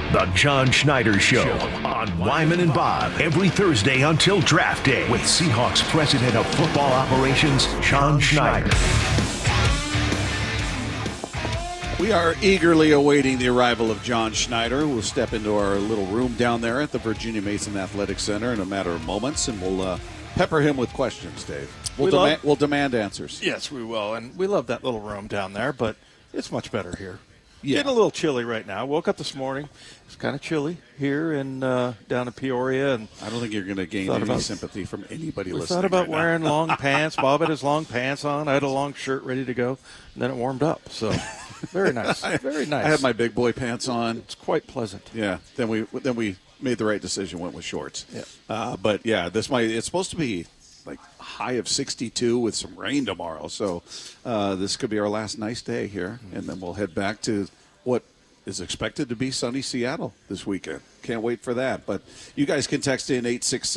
The John Schneider Show on Wyman and Bob every Thursday until draft day with Seahawks President of Football Operations, John Schneider. We are eagerly awaiting the arrival of John Schneider. We'll step into our little room down there at the Virginia Mason Athletic Center in a matter of moments, and we'll pepper him with questions, Dave. We'll demand answers. Yes, we will, and we love that little room down there, but it's much better here. Yeah. Getting a little chilly right now. Woke up this morning. It's kind of chilly here in down in Peoria. And I don't think you're going to gain any sympathy from anybody listening. Thought about right wearing now. long pants. Bob had his long pants on. I had a long shirt ready to go, and then it warmed up. So very nice. Very nice. I had my big boy pants on. It's quite pleasant. Yeah. Then we made the right decision. Went with shorts. Yeah. But yeah, it's supposed to be like a high of 62 with some rain tomorrow. So this could be our last nice day here, and then we'll head back to what is expected to be sunny Seattle this weekend. Can't wait for that. But you guys can text in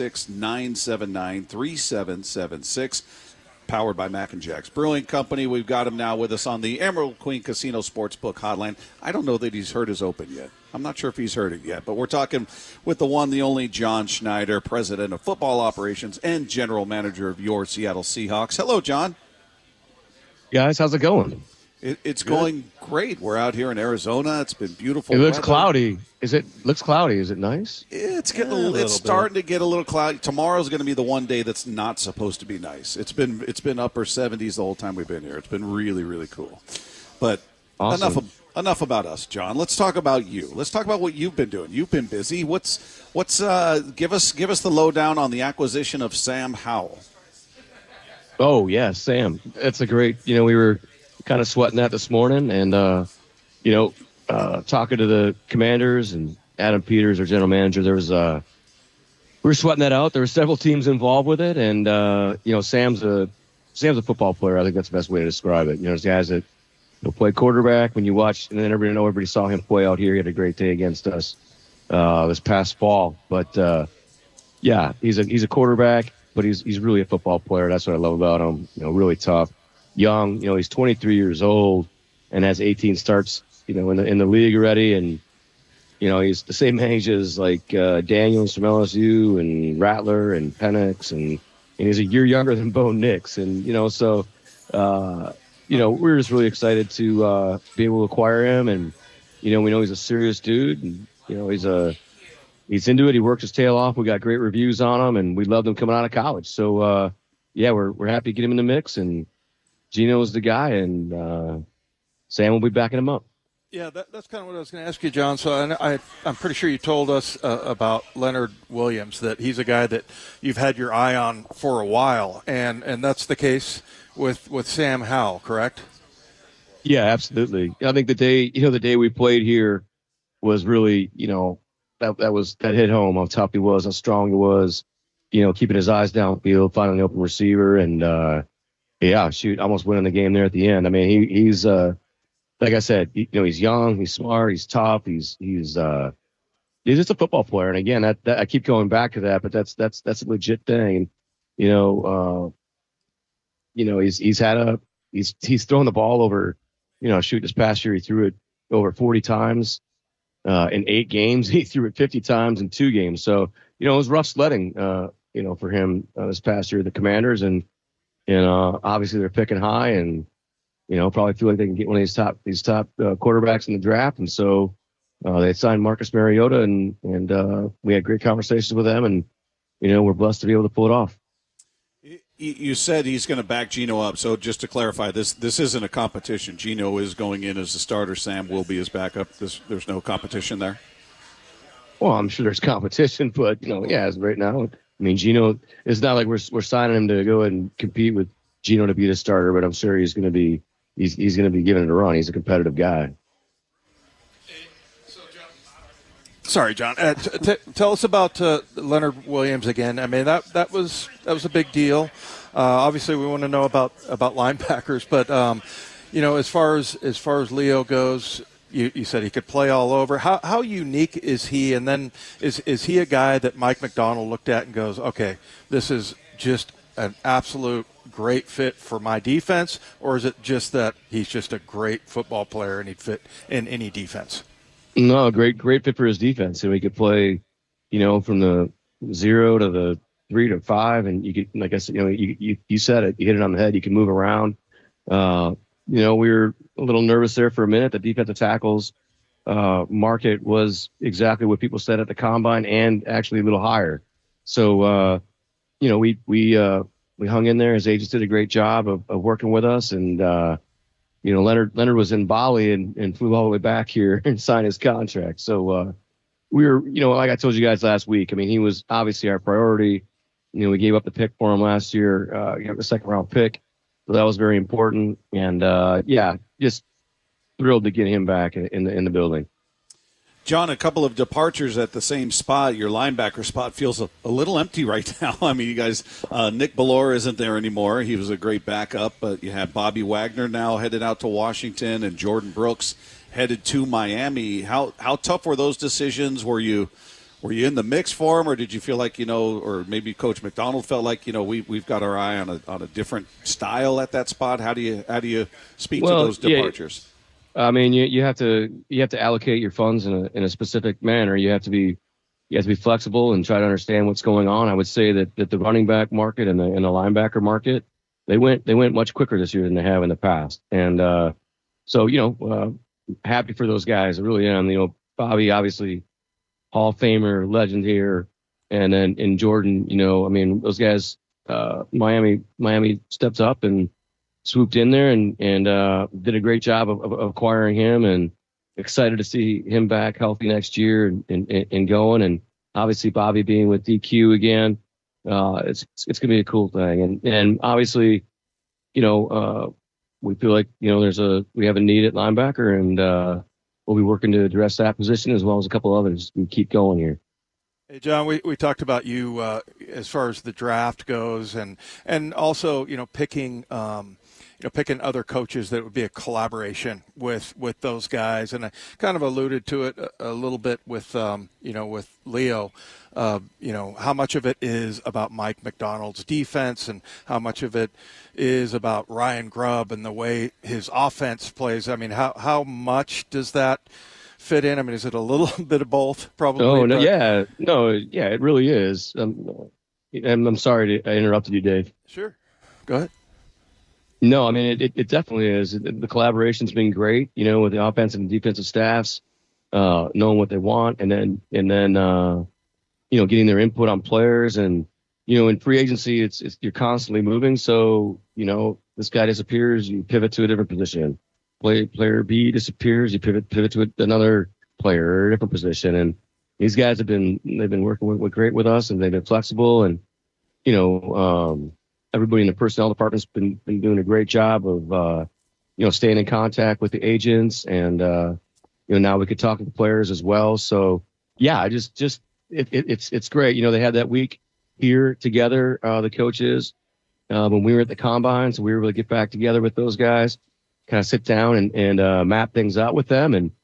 866-979-3776. Powered by Mac and Jack's Brewing Company. We've got him now with us on the Emerald Queen Casino Sportsbook Hotline. I don't know that he's heard his open yet. I'm not sure if he's heard it yet, but we're talking with the one, the only John Schneider, President of Football Operations and General Manager of your Seattle Seahawks. Hello, John. Guys, how's it going? It's going great. We're out here in Arizona. It's been beautiful. It looks weather. cloudy. Looks cloudy. Is it nice? It's getting it's starting to get a little cloudy. Tomorrow's going to be the one day that's not supposed to be nice. It's been upper 70s the whole time we've been here. It's been really, really cool. But awesome. enough about us, John. Let's talk about you. Let's talk about what you've been doing. You've been busy. What's give us the lowdown on the acquisition of Sam Howell. Oh yeah, Sam. That's a great. We were kind of sweating that this morning, and talking to the Commanders and Adam Peters, our general manager. There was we were sweating that out. There were several teams involved with it, and Sam's a football player. I think that's the best way to describe it. There's guys that play quarterback. When you watch, and then everybody saw him play out here. He had a great day against us this past fall. But he's a quarterback, but he's really a football player. That's what I love about him. Really tough. Young, he's 23 years old and has 18 starts, in the league already. And, he's the same age as like Daniels from LSU and Rattler and Penix. And he's a year younger than Bo Nix. And, we're just really excited to be able to acquire him. And, we know he's a serious dude. And, he's into it. He works his tail off. We got great reviews on him, and we loved him coming out of college. So, we're happy to get him in the mix. And Gino's the guy, and Sam will be backing him up. Yeah, that's kind of what I was going to ask you, John. So I'm pretty sure you told us about Leonard Williams, that he's a guy that you've had your eye on for a while, and that's the case with Sam Howell, correct? Yeah, absolutely. I think the day we played here was really, that hit home how tough he was, how strong he was, keeping his eyes downfield, finding an open receiver, and almost winning the game there at the end. I mean, he's like I said, he's young, he's smart, he's tough, he's just a football player. And again, that I keep going back to that, but that's a legit thing. He's thrown the ball over, this past year he threw it over 40 times in 8 games. He threw it 50 times in 2 games. So it was rough sledding, for him this past year, the Commanders, and obviously they're picking high, and probably feel like they can get one of these top quarterbacks in the draft. And so they signed Marcus Mariota, and we had great conversations with them, and we're blessed to be able to pull it off. You said he's going to back Gino up. So just to clarify, this isn't a competition. Gino is going in as the starter. Sam will be his backup. There's no competition there. Well, I'm sure there's competition, but as right now, I mean, Gino, it's not like we're signing him to go ahead and compete with Gino to be the starter, but I'm sure he's going to be giving it a run. He's a competitive guy. Sorry, John. Tell us about Leonard Williams again. I mean, that was a big deal. Obviously, we want to know about linebackers, but as far as Leo goes, you said he could play all over. How unique is he? And then is he a guy that Mike Macdonald looked at and goes, okay, this is just an absolute great fit for my defense, or is it just that he's just a great football player and he'd fit in any defense? No, great fit for his defense. And he could play, from the 0 to the 3 to 5, and you could, like I said, you said it, you hit it on the head. You can move around. We were a little nervous there for a minute. The defensive tackles market was exactly what people said at the combine, and actually a little higher. So, we hung in there. His agents did a great job of working with us, and Leonard was in Bali and flew all the way back here and signed his contract. So we were, like I told you guys last week, I mean, he was obviously our priority. We gave up the pick for him last year, the second round pick. So that was very important. And just thrilled to get him back in the building. John, a couple of departures at the same spot. Your linebacker spot feels a little empty right now. I mean, you guys, Nick Bellore isn't there anymore. He was a great backup, but you have Bobby Wagner now headed out to Washington, and Jordan Brooks headed to Miami. How tough were those decisions? Were you in the mix for him, or did you feel like, or maybe Coach McDonald felt like, we've got our eye on a different style at that spot? How do you speak to those departures? I mean, you have to allocate your funds in a specific manner. You have to be flexible and try to understand what's going on. I would say that the running back market and the linebacker market, they went much quicker this year than they have in the past. And so happy for those guys. I really am. Bobby, obviously Hall of Famer, legend here, and then in Jordan, I mean, those guys, Miami steps up and swooped in there and did a great job of acquiring him, and excited to see him back healthy next year and going. And obviously Bobby being with DQ again, it's gonna be a cool thing. And obviously, we feel like we have a need at linebacker, and we'll be working to address that position as well as a couple others. We keep going here. Hey, John, we talked about you as far as the draft goes, and also picking picking other coaches that would be a collaboration with those guys, and I kind of alluded to it a little bit with with Leo. How much of it is about Mike McDonald's defense, and how much of it is about Ryan Grubb and the way his offense plays? I mean, how much does that fit in? I mean, is it a little bit of both? Probably. Oh no, yeah, it really is. I'm sorry I interrupted you, Dave. Sure, go ahead. No, I mean, it definitely is. The collaboration's been great, with the offensive and defensive staffs, knowing what they want, and then getting their input on players. And in free agency, it's you're constantly moving. So this guy disappears, you pivot to a different position. Player B disappears, you pivot to another player or a different position. And these guys they've been working great with us, and they've been flexible. And everybody in the personnel department's been doing a great job of staying in contact with the agents, and now we could talk to the players as well. So yeah, it's great. They had that week here together, the coaches, when we were at the combine, so we were able to get back together with those guys, kind of sit down and map things out with them and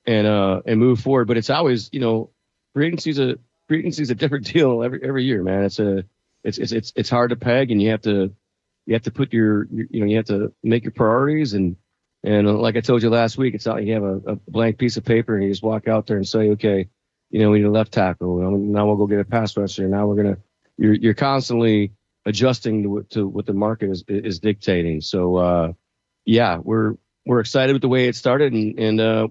move forward. But it's always free agency's a different deal every year, man. It's hard to peg, and you have to put you have to make your priorities, and like I told you last week, it's not like you have a blank piece of paper and you just walk out there and say, okay, we need a left tackle. Now we'll go get a pass rusher. Now you're constantly adjusting to what the market is dictating. So we're excited with the way it started, and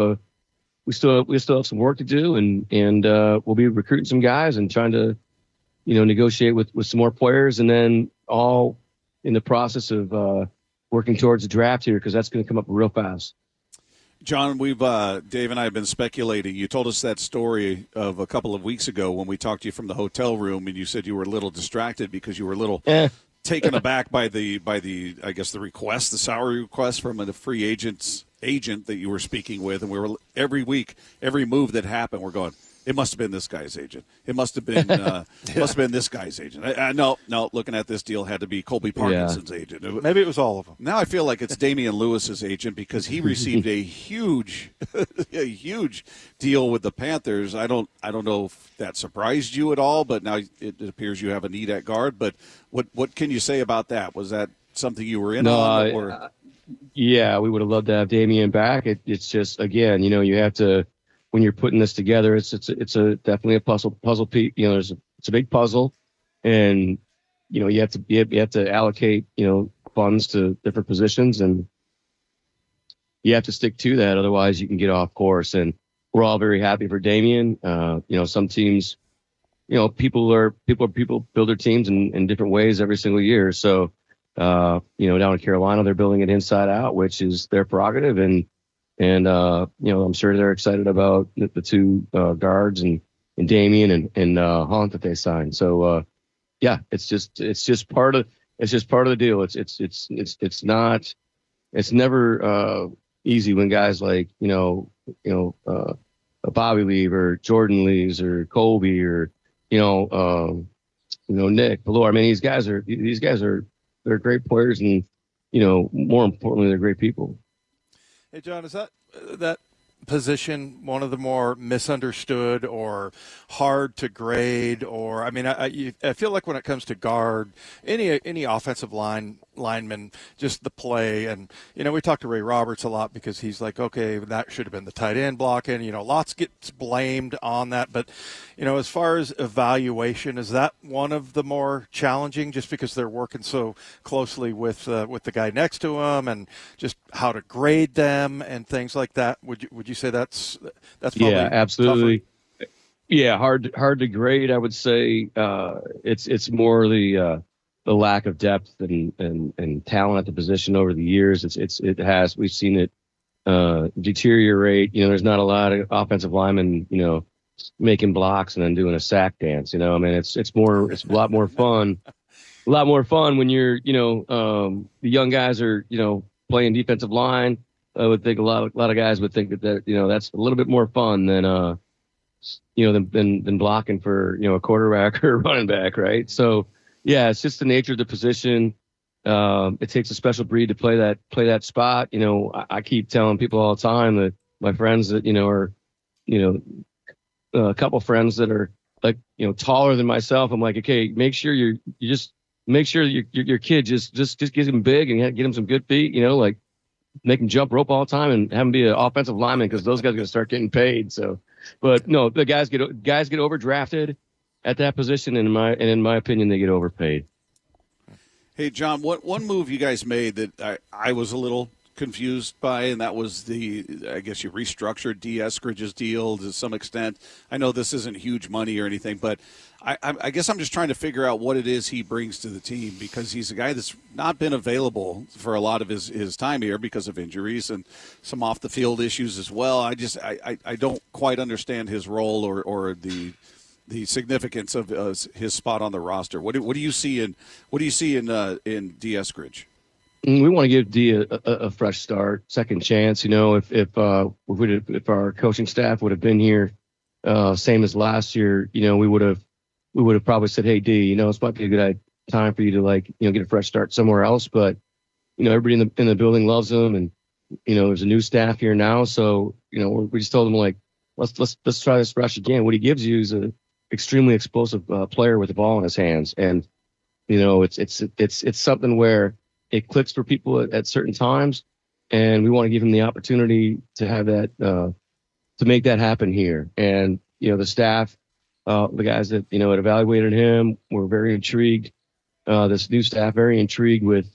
we still have some work to do, and we'll be recruiting some guys and trying to negotiate with some more players, and then all in the process of working towards the draft here, because that's going to come up real fast. John, we've Dave and I have been speculating. You told us that story of a couple of weeks ago when we talked to you from the hotel room, and you said you were a little distracted because you were a little taken aback by the I guess the salary request from the free agent that you were speaking with, and we were every week, every move that happened, we're going, it must have been this guy's agent. It must have been this guy's agent. No, looking at this deal, had to be Colby Parkinson's agent. Maybe it was all of them. Now I feel like it's Damian Lewis's agent, because he received a huge deal with the Panthers. I don't know if that surprised you at all, but now it appears you have a need at guard. But what can you say about that? Was that something you were in on? Or? Yeah, we would have loved to have Damian back. It's just, again, you have to when you're putting this together, it's a definitely a puzzle piece. You know, it's a big puzzle, and you know you have to allocate funds to different positions, and you have to stick to that. Otherwise, you can get off course. And we're all very happy for Damian. Some teams, people build their teams in different ways every single year. So, down in Carolina, they're building it inside out, which is their prerogative. And I'm sure they're excited about the two guards and Damian and Hunt that they signed. So, it's just part of the deal. It's never easy when guys like Bobby leave or Jordan leaves or Kobe or Nick Ballore. I mean, these guys are they're great players, and more importantly, they're great people. Hey, John, is that position one of the more misunderstood or hard to grade? Or I feel like when it comes to guard, any offensive lineman, just the play, and we talked to Ray Roberts a lot because he's like, okay, that should have been the tight end blocking. Lots gets blamed on that, but as far as evaluation, is that one of the more challenging, just because they're working so closely with the guy next to them, and just how to grade them and things like that? Would you say that's probably absolutely tougher? Yeah, hard to grade. I would say it's more the lack of depth and talent at the position over the years. We've seen it deteriorate. There's not a lot of offensive linemen making blocks and then doing a sack dance. It's a lot more fun. A lot more fun when you're the young guys are playing defensive line. I would think a lot of guys would think that that's a little bit more fun than than blocking for a quarterback or a running back, right? So yeah, it's just the nature of the position. It takes a special breed to play that spot. I keep telling people all the time that my friends that are a couple friends that are like taller than myself. I'm like, okay, make sure your kid just get him big and get him some good feet. Like make him jump rope all the time and have him be an offensive lineman, because those guys are going to start getting paid. So, but no, the guys get overdrafted at that position, and in my opinion, they get overpaid. Hey, John, one move you guys made that I was a little confused by, and that was I guess you restructured D. Eskridge's deal to some extent. I know this isn't huge money or anything, but I guess I'm just trying to figure out what it is he brings to the team, because he's a guy that's not been available for a lot of his time here because of injuries and some off the field issues as well. I don't quite understand his role or the significance of his spot on the roster. What do you see in D. Eskridge? We want to give D a fresh start, second chance. If our coaching staff would have been here, same as last year, we would have probably said, hey, D, this might be a good time for you to get a fresh start somewhere else. But everybody in the building loves him, and there's a new staff here now, so we just told him let's try this fresh again. What he gives you is a extremely explosive player with the ball in his hands, and it's something where it clicks for people at certain times, and we want to give him the opportunity to have that, to make that happen here. And, the staff, the guys that, had evaluated him were very intrigued. This new staff, very intrigued with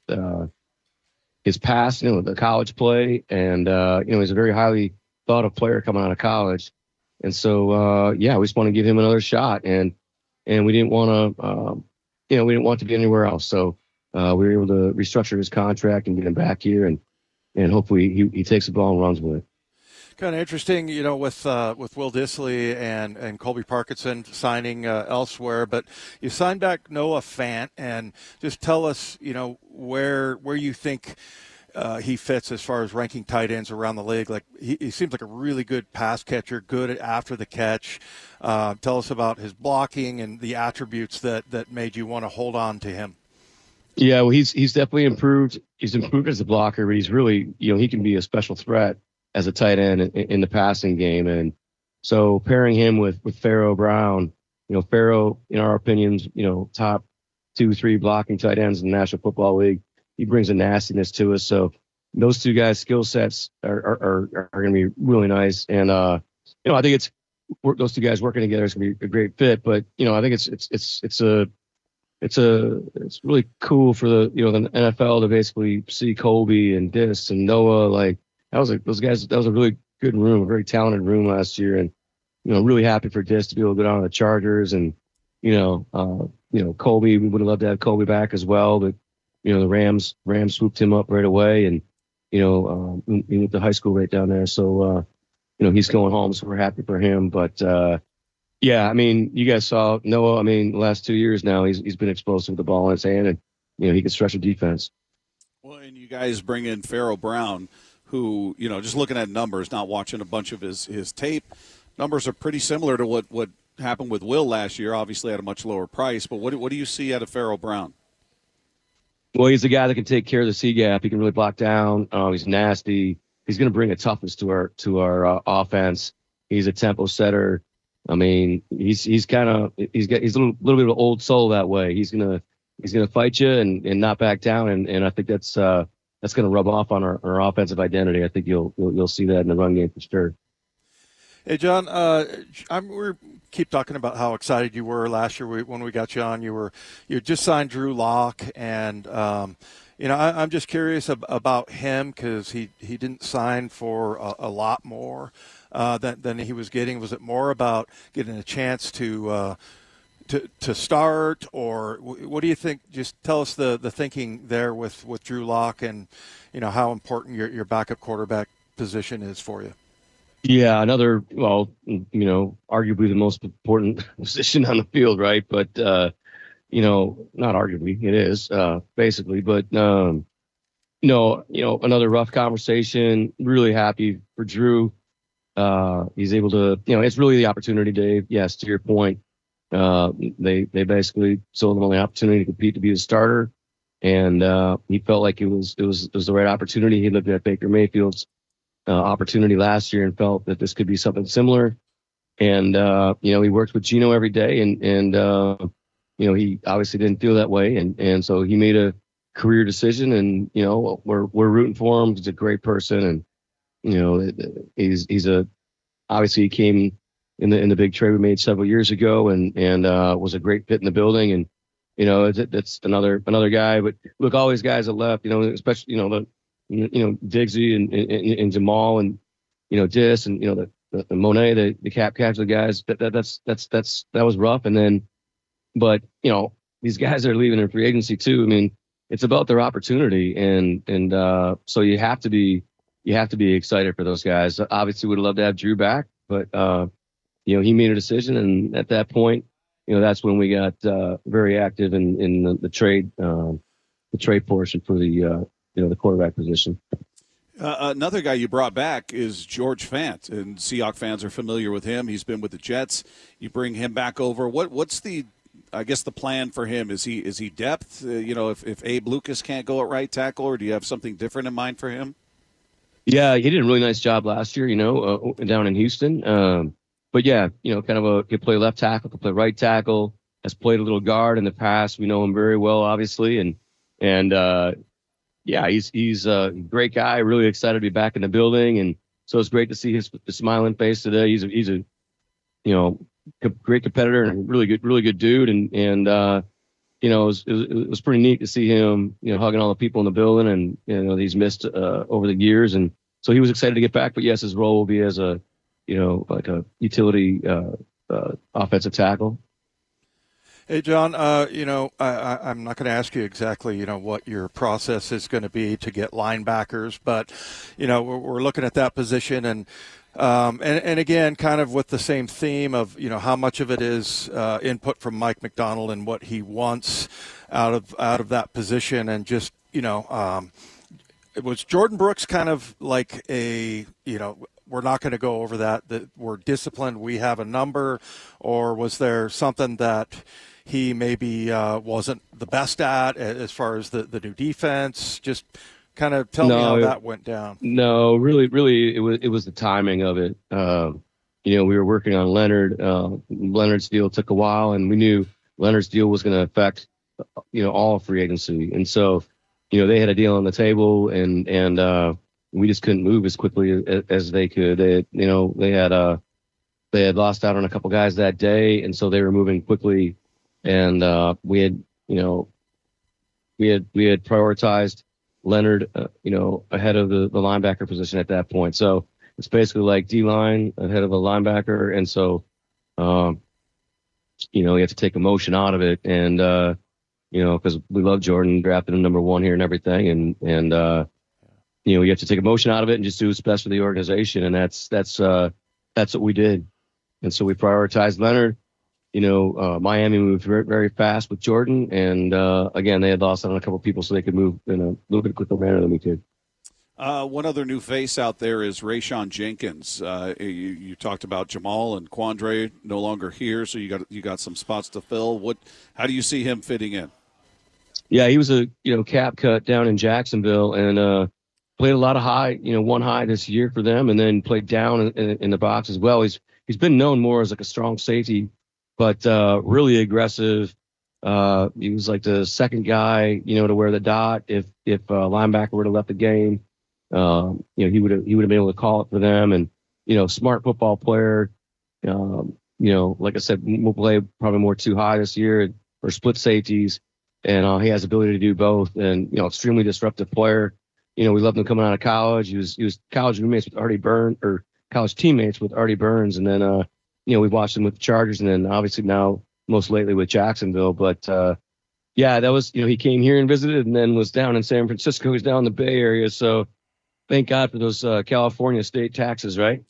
his past, the college play. And, he's a very highly thought of player coming out of college. And so, we just want to give him another shot. And we didn't want to, we didn't want to be anywhere else. So, we were able to restructure his contract and get him back here, and hopefully he takes the ball and runs with it. Kind of interesting, with Will Dissly and Colby Parkinson signing elsewhere, but you signed back Noah Fant, and just tell us, where you think he fits as far as ranking tight ends around the league. Like he seems like a really good pass catcher, good after the catch. Tell us about his blocking and the attributes that made you want to hold on to him. Yeah, well, he's definitely improved. He's improved as a blocker, but he's really, he can be a special threat as a tight end in the passing game. And so pairing him with Pharaoh Brown, Pharaoh, in our opinions, top 2-3 blocking tight ends in the National Football League. He brings a nastiness to us. So those two guys' skill sets are going to be really nice. And I think those two guys working together is going to be a great fit. But I think it's really cool for the NFL to basically see Colby and Dis and Noah. Like those guys. That was a really good room, a very talented room last year, and really happy for Dis to be able to go down to the Chargers. And Colby, we would have loved to have Colby back as well, but the Rams swooped him up right away, and he went to high school right down there. So he's going home, so we're happy for him. But yeah, I mean, you guys saw Noah. I mean, the last 2 years now, he's been explosive with the ball in his hand, and he can stretch a defense. Well, and you guys bring in Pharaoh Brown, who just looking at numbers, not watching a bunch of his tape, numbers are pretty similar to what happened with Will last year. Obviously, at a much lower price. But what do you see out of Pharaoh Brown? Well, he's a guy that can take care of the C gap. He can really block down. He's nasty. He's going to bring a toughness to our offense. He's a tempo setter. I mean, he's a little bit of an old soul that way. He's gonna fight you and not back down. And I think that's going to rub off on our offensive identity. I think you'll see that in the run game for sure. Hey, John, we keep talking about how excited you were last year when we got you on. You just signed Drew Lock, and I'm just curious about him because he didn't sign for a lot more than he was getting. Was it more about getting a chance to start, or what do you think? Just tell us the thinking there with Drew Lock and how important your backup quarterback position is for you. Yeah, arguably the most important position on the field, right? But, not arguably, it is, basically. But, another rough conversation. Really happy for Drew. He's able to, it's really the opportunity, Dave. Yes, to your point. They basically sold him on the opportunity to compete to be a starter. And he felt like it was the right opportunity. He looked at Baker Mayfield's opportunity last year and felt that this could be something similar. And, he worked with Gino every day and he obviously didn't feel that way. And so he made a career decision and, we're rooting for him. He's a great person. And, obviously he came in the big trade we made several years ago and was a great fit in the building. And, that's another guy, but look, all these guys that left, especially, Diggsy and Jamal and Dis and the Monet, the cap casual guys. That was rough. And then, but these guys are leaving in free agency too. I mean, it's about their opportunity, and so you have to be excited for those guys. Obviously, would love to have Drew back, but he made a decision, and at that point, that's when we got very active in the trade portion for the the quarterback position. Another guy you brought back is George Fant, and Seahawks fans are familiar with him. He's been with the Jets. You bring him back over. What's the plan for him? Is he depth? If Abe Lucas can't go at right tackle, or do you have something different in mind for him? Yeah, he did a really nice job last year, down in Houston. But yeah, kind of could play left tackle, could play right tackle, has played a little guard in the past. We know him very well, obviously. And yeah, he's a great guy. Really excited to be back in the building. And so it's great to see his smiling face today. He's a great competitor and really good dude. And it was pretty neat to see him, hugging all the people in the building and, he's missed over the years. And so he was excited to get back. But yes, his role will be as a, like a utility offensive tackle. Hey, John, I'm not going to ask you exactly, what your process is going to be to get linebackers, but, we're looking at that position and again, kind of with the same theme of, how much of it is input from Mike Macdonald and what he wants out of that position. And just, it was Jordan Brooks kind of like we're not going to go over that we're disciplined, we have a number, or was there something that he maybe wasn't the best at as far as the new defense? Just kind of tell me how that went down. No, really, it was the timing of it. We were working on Leonard. Leonard's deal took a while, and we knew Leonard's deal was going to affect, all free agency. And so, they had a deal on the table, and we just couldn't move as quickly as they could. They had they had lost out on a couple guys that day, and so they were moving quickly. And we had prioritized Leonard, ahead of the linebacker position at that point. So it's basically like D-line ahead of a linebacker, and so you have to take emotion out of it, and because we love Jordan, drafted him number 1 here and everything, and you have to take emotion out of it and just do what's best for the organization, and that's what we did. And so we prioritized Leonard. Miami moved very, very fast with Jordan, and again, they had lost on a couple of people, so they could move in a little bit quicker manner than we could. One other new face out there is Rayshawn Jenkins. You talked about Jamal and Quandre no longer here, so you got some spots to fill. How do you see him fitting in? Yeah, he was a cap cut down in Jacksonville, and played a lot of high, 1 high this year for them, and then played down in the box as well. He's been known more as like a strong safety, but really aggressive. He was like the second guy, to wear the dot. If a linebacker would have left the game, he would have been able to call it for them. And smart football player. Like I said, we'll play probably more 2 high this year or split safeties, and he has the ability to do both. And extremely disruptive player. We loved him coming out of college. He was college roommates with Artie Burns, or college teammates with Artie Burns, and then we watched him with the Chargers, and then obviously now most lately with Jacksonville. But that was he came here and visited, and then was down in San Francisco. He's down in the Bay Area, so thank God for those California state taxes, right?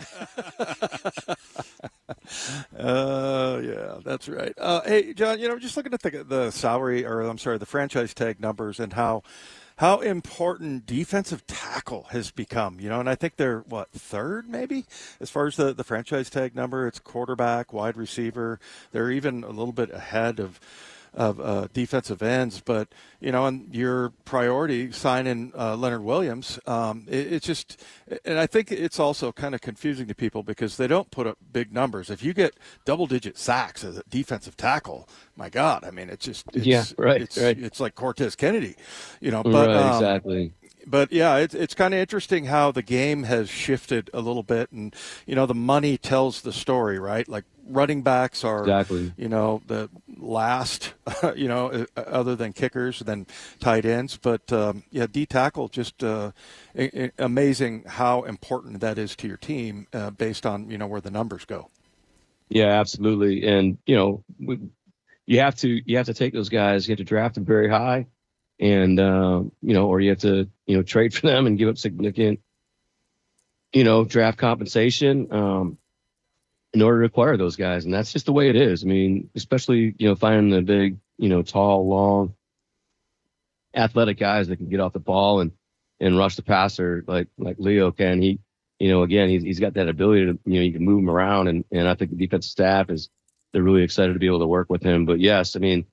Yeah, that's right. Hey, John, just looking at the salary, or I'm sorry, the franchise tag numbers, and how important defensive tackle has become, and I think they're, third maybe as far as the franchise tag number. It's quarterback, wide receiver. They're even a little bit ahead of defensive ends, but and your priority signing Leonard Williams, it's just, and I think it's also kind of confusing to people because they don't put up big numbers. If you get double-digit sacks as a defensive tackle, my God, I mean, it's like Cortez Kennedy, But right, exactly. But yeah, it's kind of interesting how the game has shifted a little bit, and the money tells the story, right? Like running backs are, exactly, the last, other than kickers, than tight ends. But D tackle, just amazing how important that is to your team based on where the numbers go. Yeah, absolutely, and you have to take those guys. You have to draft them very high. And, or you have to, trade for them and give up significant, draft compensation in order to acquire those guys. And that's just the way it is. I mean, especially, finding the big, tall, long, athletic guys that can get off the ball and rush the passer like Leo can. He, again, he's got that ability to, you can move him around. And I think the defensive staff they're really excited to be able to work with him. But yes, I mean,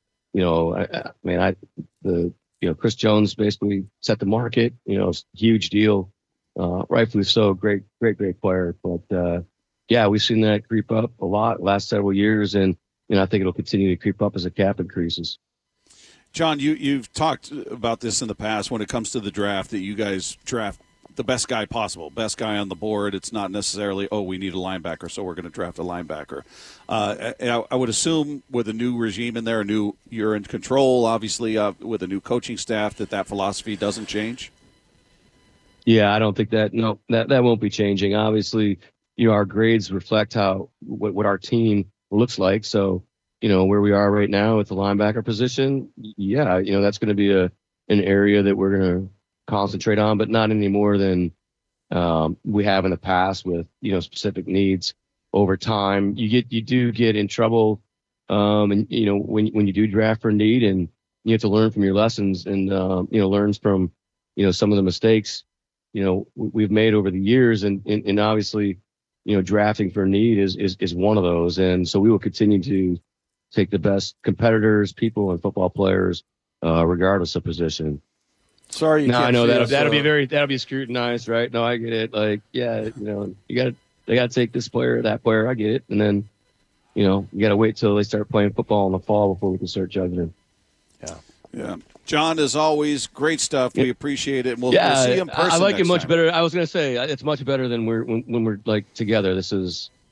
Chris Jones basically set the market, huge deal, rightfully so, great player. But, we've seen that creep up a lot last several years, and I think it'll continue to creep up as the cap increases. John, you've talked about this in the past when it comes to the draft, that you guys draft the best guy possible, best guy on the board. It's not necessarily, we need a linebacker, so we're going to draft a linebacker. I would assume with a new regime in there, you're in control, obviously, with a new coaching staff, that philosophy doesn't change? Yeah, I don't think that won't be changing. Obviously, our grades reflect what our team looks like. So, where we are right now with the linebacker position, that's going to be an area that we're going to concentrate on, but not any more than we have in the past with specific needs. Over time, you do get in trouble, and when you do draft for need, and you have to learn from your lessons and learn from some of the mistakes we've made over the years, and obviously drafting for need is one of those. And so we will continue to take the best competitors, people, and football players, regardless of position. Sorry, I know that'll be scrutinized, right? No, I get it. Like, they got to take this player, that player. I get it, and then, you got to wait till they start playing football in the fall before we can start judging them. Yeah. John, as always, great stuff. We appreciate it. And we'll see you in person. I like it much time. better. I was going to say it's much better than when we're like together. This is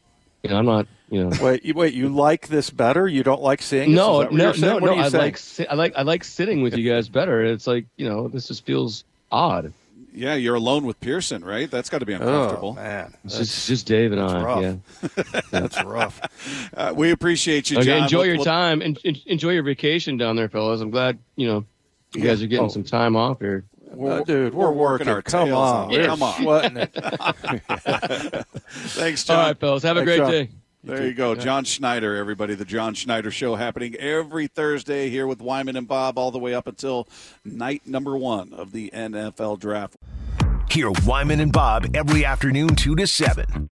You know, I'm not. You know. Wait. You like this better? You don't like seeing? No, this? Is that what you're saying? What are you saying? I like sitting with you guys better. It's like, you know, this just feels odd. Yeah, you're alone with Pearson, right? That's got to be uncomfortable. Oh, man. It's just Dave and I. Rough. Yeah. That's rough. We appreciate you, Okay, John. enjoy your time and enjoy your vacation down there, fellas. I'm glad, you know, you guys are getting some time off here. Dude, we're working our Come tails on. off. We're Come on. sweating it. Thanks, John. All right, fellas. Have a great John. day. There you go. John Schneider, everybody. The John Schneider Show happening every Thursday here with Wyman and Bob all the way up until night number 1 of the NFL Draft. Hear Wyman and Bob every afternoon 2 to 7